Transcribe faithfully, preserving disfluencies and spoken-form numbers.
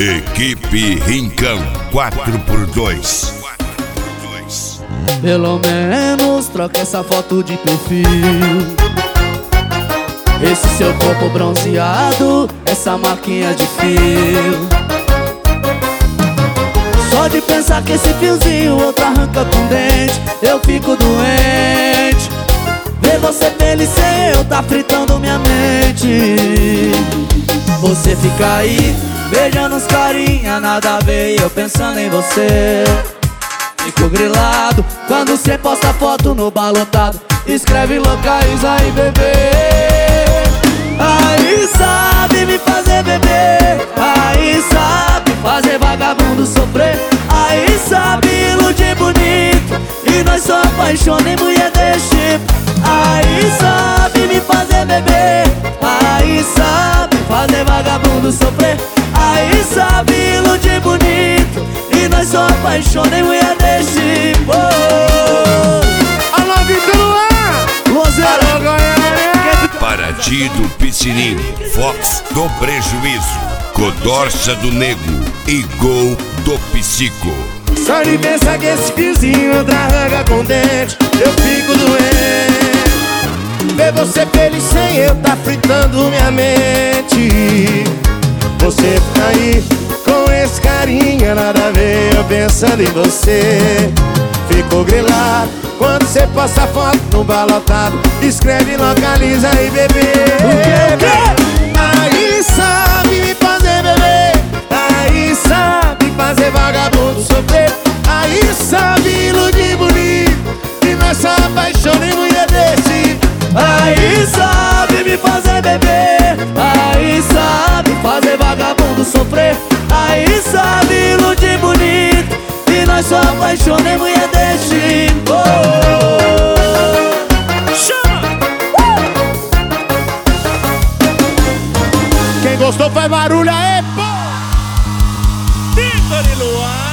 Equipe Rincão quatro por dois. Pelo menos troca essa foto de perfil. Esse seu corpo bronzeado, essa marquinha de fio. Só de pensar que esse fiozinho outro arranca com dente, eu fico doente. Ver você feliz sem eu tá fritando minha mente. Você fica aí beijando os carinha, nada a ver, e eu pensando em você. Fico grilado quando cê posta foto no balotado, escreve localiza aí, bebê. Aí sabe me fazer beber, aí sabe fazer vagabundo sofrer, aí sabe iludir bonito, e nós só apaixona em mulher desse tipo. Aí sabe me fazer beber, aí sabe fazer vagabundo sofrer, aí sabe iludir bonito, e nós só apaixona em mulher desse tipo. Alô, Vitor Luan! Alô, Goiânia! Paraty do Piscininho, Fox do Prejuízo, Codorça do Nego e Gol do Psico. Só de pensar que esse fiozinho outra arranca com dente, eu fico doente. Ver você feliz sem eu tá fritando minha mente. Você fica aí com esse carinha, nada a ver, eu pensando em você. Fico grilado quando você posta foto no balotado, escreve localiza aí, bebê. Aí sabe me fazer beber, aí sabe fazer vagabundo sofrer, aí sabe iludir bonito, e nós só apaixona em mulher desse. aí sabe me fazer beber, aí sabe fazer vagabundo sofrer, aí sabe iludir bonito, e nós só apaixona em mulher desse tipo. Chama! Quem gostou faz barulho aí, pô! Vitor e Luan!